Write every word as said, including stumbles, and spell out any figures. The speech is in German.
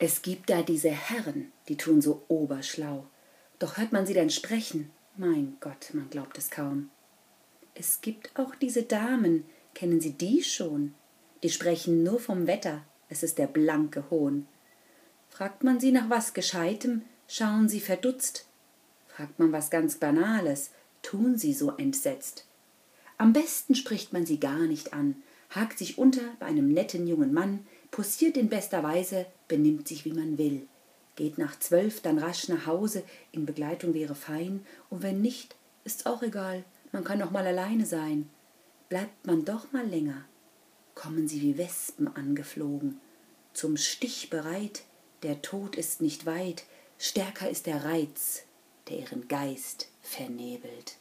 Es gibt da diese Herren, die tun so oberschlau. Doch hört man sie dann sprechen, mein Gott, man glaubt es kaum. Es gibt auch diese Damen, kennen Sie die schon? Die sprechen nur vom Wetter, es ist der blanke Hohn. Fragt man sie nach was Gescheitem, schauen sie verdutzt. Fragt man was ganz Banales, tun sie so entsetzt. Am besten spricht man sie gar nicht an, hakt sich unter bei einem netten jungen Mann, poussiert in bester Weise, benimmt sich wie man will. Geht nach zwölf dann rasch nach Hause, in Begleitung wäre fein, und wenn nicht, ist's auch egal, man kann auch mal alleine sein. Bleibt man doch mal länger, kommen sie wie Wespen angeflogen, zum Stich bereit, der Tod ist nicht weit, stärker ist der Reiz, der ihren Geist vernebelt.